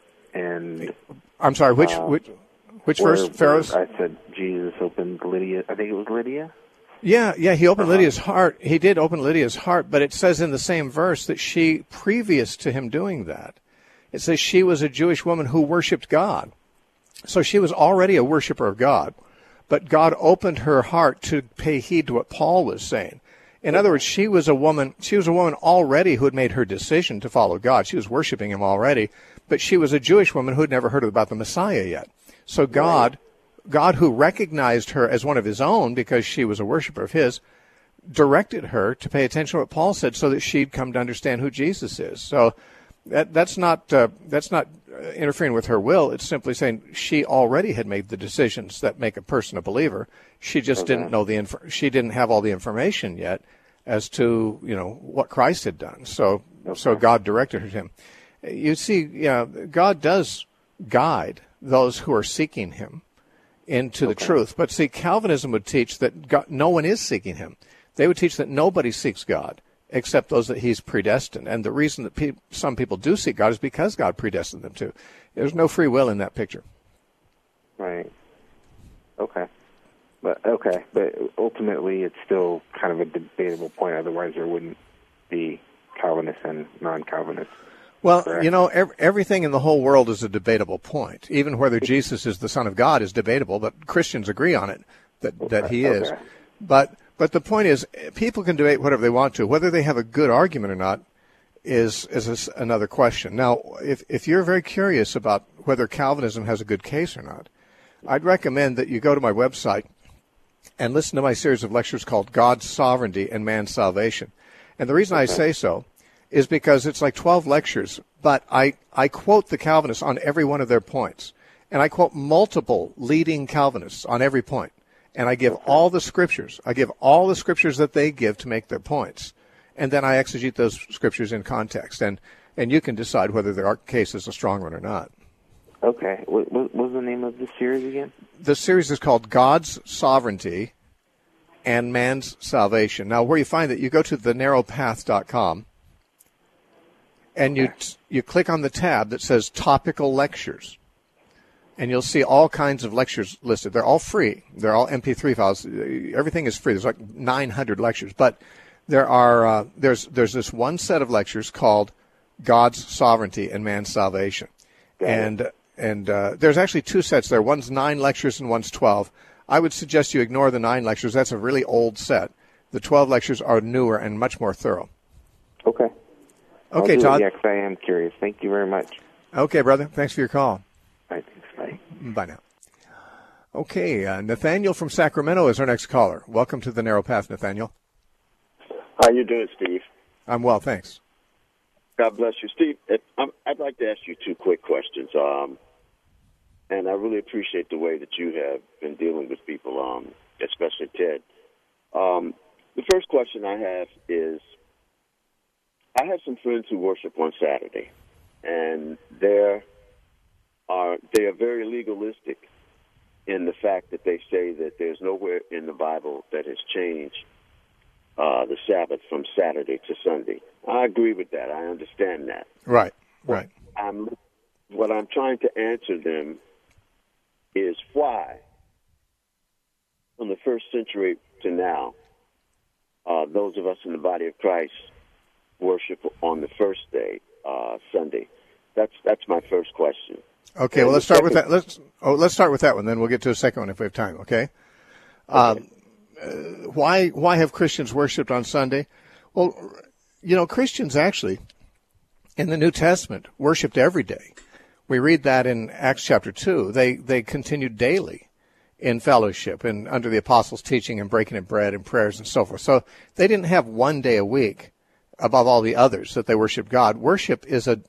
Speaker 7: And
Speaker 1: I'm sorry. Which verse, Pharaoh's?
Speaker 7: I said Jesus opened Lydia. I think it was Lydia.
Speaker 1: Yeah, he opened Lydia's heart. He did open Lydia's heart, but it says in the same verse that she, previous to him doing that, it says she was a Jewish woman who worshipped God. So she was already a worshiper of God, but God opened her heart to pay heed to what Paul was saying. In other words, she was a woman already who had made her decision to follow God. She was worshiping him already, but she was a Jewish woman who had never heard about the Messiah yet. So God, who recognized her as one of his own because she was a worshiper of his, directed her to pay attention to what Paul said so that she'd come to understand who Jesus is. So that's not interfering with her will. It's simply saying she already had made the decisions that make a person a believer. She just didn't know she didn't have all the information yet as to, what Christ had done. So God directed her to him. You see, God does guide those who are seeking him into the truth. But see, Calvinism would teach that no one is seeking him. They would teach that nobody seeks God except those that he's predestined. And the reason that some people do seek God is because God predestined them to. There's no free will in that picture.
Speaker 7: Right. Okay. But ultimately it's still kind of a debatable point. Otherwise there wouldn't be Calvinists and non-Calvinists.
Speaker 1: Well, everything in the whole world is a debatable point. Even whether Jesus is the Son of God is debatable, but Christians agree on it, that he is. But the point is, people can debate whatever they want to. Whether they have a good argument or not is another question. Now, if you're very curious about whether Calvinism has a good case or not, I'd recommend that you go to my website and listen to my series of lectures called God's Sovereignty and Man's Salvation. And the reason I say so is because it's like 12 lectures, but I quote the Calvinists on every one of their points. And I quote multiple leading Calvinists on every point. And I give all the scriptures. I give all the scriptures that they give to make their points. And then I exegete those scriptures in context. And you can decide whether their case is a strong one or not.
Speaker 7: Okay. What was the name of the series again? The
Speaker 1: series is called God's Sovereignty and Man's Salvation. Now, where you find that, you go to thenarrowpath.com. And you click on the tab that says Topical Lectures. And you'll see all kinds of lectures listed. They're all free. They're all MP3 files. Everything is free. There's like 900 lectures. But there's this one set of lectures called God's Sovereignty and Man's Salvation. And there's actually two sets there. One's 9 lectures and one's 12. I would suggest you ignore the 9 lectures. That's a really old set. The 12 lectures are newer and much more thorough.
Speaker 7: Okay.
Speaker 1: Okay, Todd.
Speaker 7: Yeah, 'cause I am curious. Thank you very much.
Speaker 1: Okay, brother. Thanks for your call.
Speaker 7: All right, thanks. Bye.
Speaker 1: Bye now. Okay, Nathaniel from Sacramento is our next caller. Welcome to the Narrow Path, Nathaniel.
Speaker 8: How you doing, Steve?
Speaker 1: I'm well, thanks.
Speaker 8: God bless you, Steve. I'd like to ask you 2 quick questions, and I really appreciate the way that you have been dealing with people, especially Ted. The first question I have is, I have some friends who worship on Saturday, and they are very legalistic in the fact that they say that there's nowhere in the Bible that has changed the Sabbath from Saturday to Sunday. I agree with that. I understand that.
Speaker 1: Right.
Speaker 8: What I'm trying to answer them is why, from the first century to now, those of us in the body of Christ worship on the first day, Sunday. That's my first question.
Speaker 1: Okay, well, let's start with that. Let's start with that one. Then we'll get to a second one if we have time. Okay. Why have Christians worshipped on Sunday? Well, Christians actually in the New Testament worshipped every day. We read that in Acts chapter 2. They continued daily in fellowship and under the apostles' teaching and breaking of bread and prayers and so forth. So they didn't have one day a week above all the others that they worshiped God. Worship is a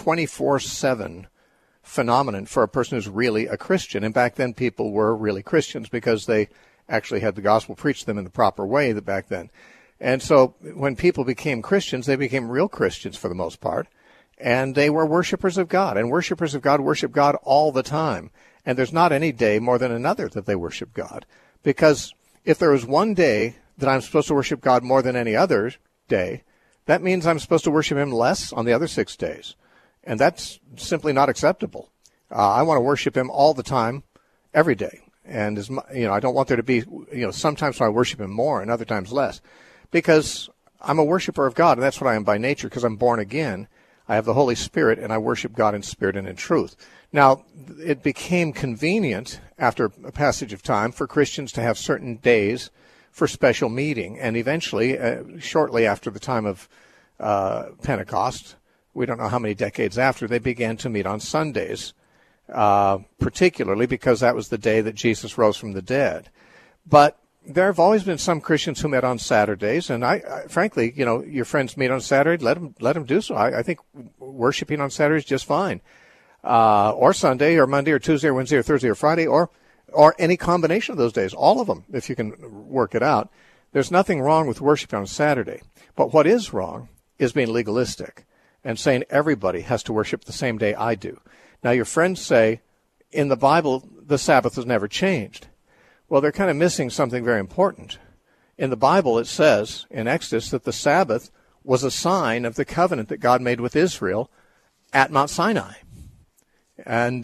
Speaker 1: 24/7 phenomenon for a person who's really a Christian. And back then people were really Christians because they actually had the gospel preached to them in the proper way back then. And so when people became Christians, they became real Christians for the most part. And they were worshipers of God. And worshipers of God worship God all the time. And there's not any day more than another that they worship God. Because if there is one day that I'm supposed to worship God more than any other day, that means I'm supposed to worship him less on the other 6 days. And that's simply not acceptable. I want to worship him all the time, every day. And I don't want there to be, sometimes I worship him more and other times less. Because I'm a worshiper of God, and that's what I am by nature, because I'm born again. I have the Holy Spirit, and I worship God in spirit and in truth. Now, it became convenient after a passage of time for Christians to have certain days for special meeting. And eventually, shortly after the time of Pentecost, we don't know how many decades after, they began to meet on Sundays, particularly because that was the day that Jesus rose from the dead. But there have always been some Christians who met on Saturdays, and I frankly, your friends meet on Saturday, let them do so. I think worshiping on Saturday is just fine, or Sunday, or Monday, or Tuesday, or Wednesday, or Thursday, or Friday, or any combination of those days, all of them, if you can work it out. There's nothing wrong with worshiping on Saturday, but what is wrong is being legalistic and saying everybody has to worship the same day I do. Now, your friends say in the Bible the Sabbath was never changed. Well, they're kind of missing something very important. In the Bible, it says in Exodus that the Sabbath was a sign of the covenant that God made with Israel at Mount Sinai. And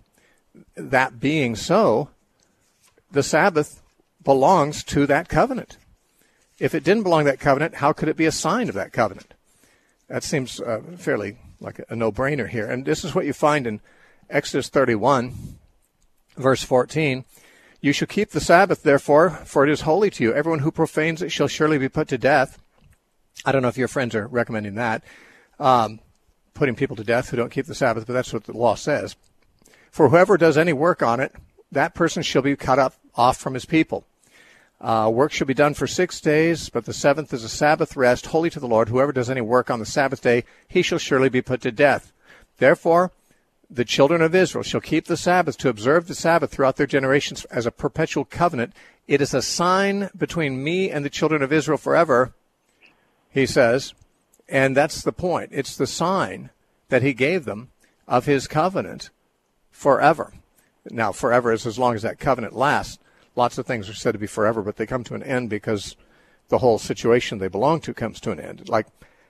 Speaker 1: that being so, the Sabbath belongs to that covenant. If it didn't belong to that covenant, how could it be a sign of that covenant? That seems fairly like a no-brainer here. And this is what you find in Exodus 31, verse 14. You shall keep the Sabbath, therefore, for it is holy to you. Everyone who profanes it shall surely be put to death. I don't know if your friends are recommending that, putting people to death who don't keep the Sabbath, but that's what the law says. For whoever does any work on it, that person shall be cut off from his people. Work shall be done for 6 days, but the seventh is a Sabbath rest, holy to the Lord. Whoever does any work on the Sabbath day, he shall surely be put to death. Therefore, the children of Israel shall keep the Sabbath to observe the Sabbath throughout their generations as a perpetual covenant. It is a sign between me and the children of Israel forever, he says. And that's the point. It's the sign that he gave them of his covenant forever. Now, forever is as long as that covenant lasts. Lots of things are said to be forever, but they come to an end because the whole situation they belong to comes to an end. Like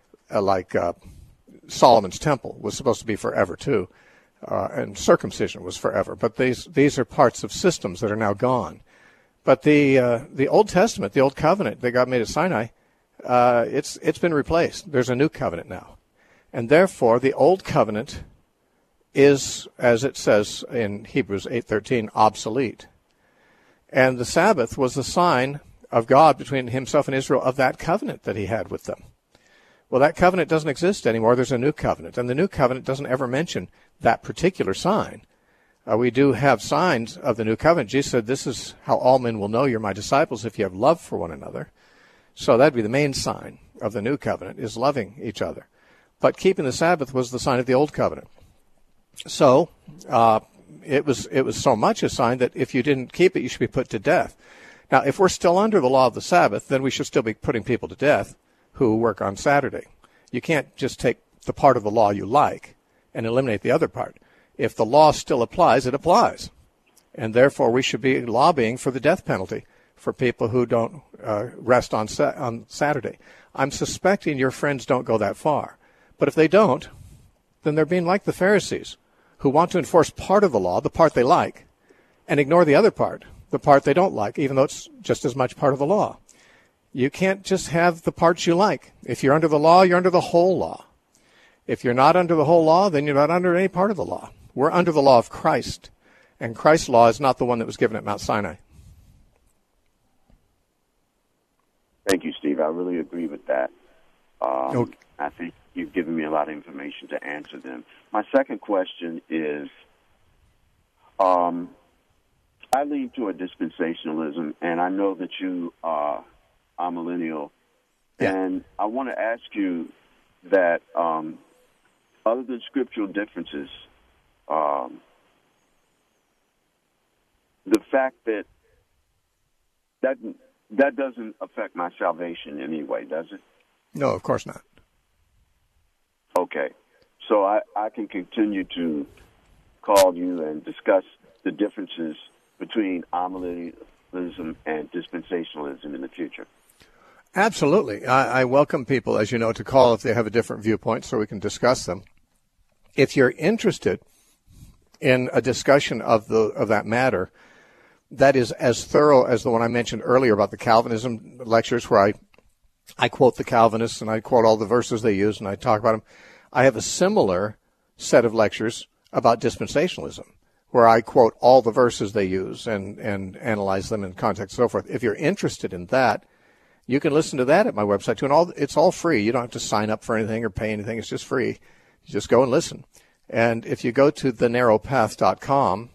Speaker 1: Solomon's temple was supposed to be forever too. And circumcision was forever. But these are parts of systems that are now gone. But the Old Testament, the Old Covenant that God made at Sinai, it's been replaced. There's a new covenant now. And therefore, the Old Covenant is, as it says in Hebrews 8:13, obsolete. And the Sabbath was the sign of God between himself and Israel of that covenant that he had with them. Well, that covenant doesn't exist anymore. There's a new covenant. And the new covenant doesn't ever mention that particular sign. We do have signs of the new covenant. Jesus said, this is how all men will know you're my disciples if you have love for one another. So that'd be the main sign of the new covenant, is loving each other. But keeping the Sabbath was the sign of the old covenant. So it was so much a sign that if you didn't keep it, you should be put to death. Now, if we're still under the law of the Sabbath, then we should still be putting people to death who work on Saturday. You can't just take the part of the law you like and eliminate the other part. If the law still applies, it applies. And therefore, we should be lobbying for the death penalty for people who don't rest on Saturday. I'm suspecting your friends don't go that far. But if they don't, then they're being like the Pharisees, who want to enforce part of the law, the part they like, and ignore the other part, the part they don't like, even though it's just as much part of the law. You can't just have the parts you like. If you're under the law, you're under the whole law. If you're not under the whole law, then you're not under any part of the law. We're under the law of Christ, and Christ's law is not the one that was given at Mount Sinai.
Speaker 8: Thank you, Steve. I really agree with that.
Speaker 1: Okay.
Speaker 8: I think you've given me a lot of information to answer them. My second question is, I lean toward dispensationalism, and I know that you are millennial, and I want to ask you that other than scriptural differences, the fact that doesn't affect my salvation in any way, does it?
Speaker 1: No, of course not.
Speaker 8: Okay. So I can continue to call you and discuss the differences between amillennialism and dispensationalism in the future.
Speaker 1: Absolutely. I welcome people, as you know, to call if they have a different viewpoint so we can discuss them. If you're interested in a discussion of that matter, that is as thorough as the one I mentioned earlier about the Calvinism lectures, where I quote the Calvinists and I quote all the verses they use and I talk about them. I have a similar set of lectures about dispensationalism, where I quote all the verses they use and analyze them in context and so forth. If you're interested in that, you can listen to that at my website too, and it's all free. You don't have to sign up for anything or pay anything. It's just free. You just go and listen. And if you go to thenarrowpath.com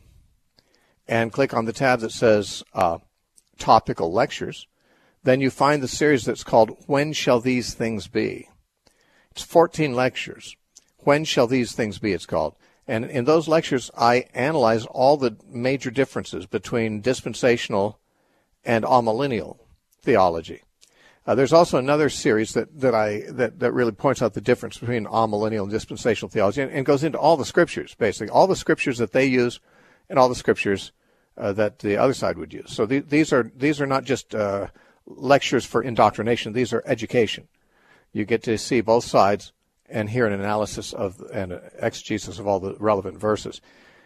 Speaker 1: and click on the tab that says Topical Lectures, then you find the series that's called When Shall These Things Be? It's 14 lectures. When Shall These Things Be, it's called. And in those lectures, I analyze all the major differences between dispensational and amillennial theology. There's also another series that really points out the difference between amillennial and dispensational theology, and goes into all the scriptures, basically all the scriptures that they use, and all the scriptures that the other side would use. So these are not just lectures for indoctrination; these are education. You get to see both sides and hear an analysis and exegesis of all the relevant verses.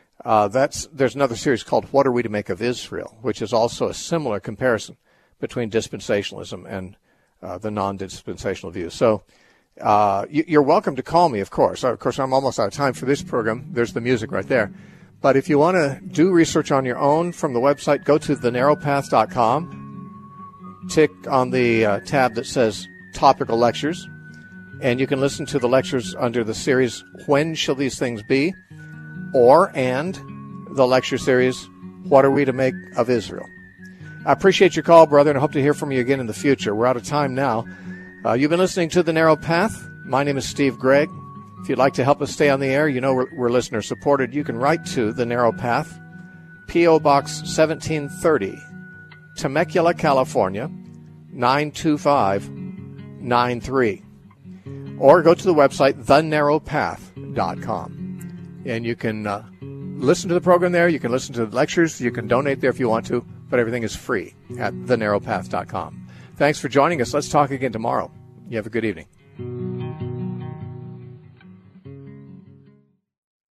Speaker 1: There's another series called What Are We to Make of Israel, which is also a similar comparison between dispensationalism and the non-dispensational view. So you're welcome to call me, of course. Of course, I'm almost out of time for this program. There's the music right there. But if you want to do research on your own from the website, go to thenarrowpath.com, tick on the tab that says Topical Lectures, and you can listen to the lectures under the series When Shall These Things Be? And the lecture series What Are We to Make of Israel? I appreciate your call, brother, and I hope to hear from you again in the future. We're out of time now. You've been listening to The Narrow Path. My name is Steve Gregg. If you'd like to help us stay on the air, you know we're listener-supported. You can write to The Narrow Path, P.O. Box 1730, Temecula, California, 92593. Or go to the website, thenarrowpath.com. And you can listen to the program there. You can listen to the lectures. You can donate there if you want to. But everything is free at thenarrowpath.com. Thanks for joining us. Let's talk again tomorrow. You have a good evening.